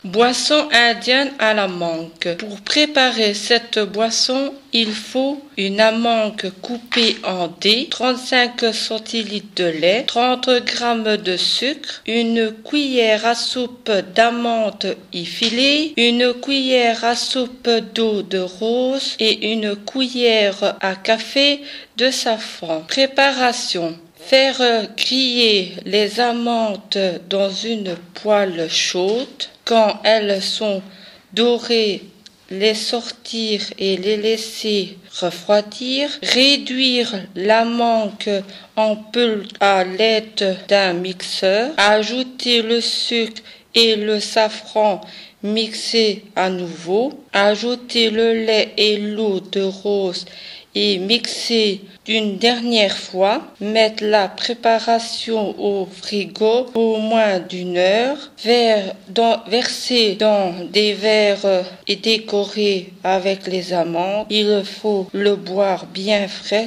Boisson indienne à la mangue. Pour préparer cette boisson, il faut une amangue coupée en dés, 35 centilitres de lait, 30 g de sucre, une cuillère à soupe d'amandes effilées, une cuillère à soupe d'eau de rose et une cuillère à café de safran. Préparation. Faire griller les amandes dans une poêle chaude. Quand elles sont dorées, les sortir et les laisser refroidir. Réduire la mangue en pulpe à l'aide d'un mixeur. Ajouter le sucre et le safran, mixer à nouveau. Ajouter le lait et l'eau de rose et mixer une dernière fois. Mettre la préparation au frigo au moins d'1 heure. Verser dans des verres et décorer avec les amandes. Il faut le boire bien frais.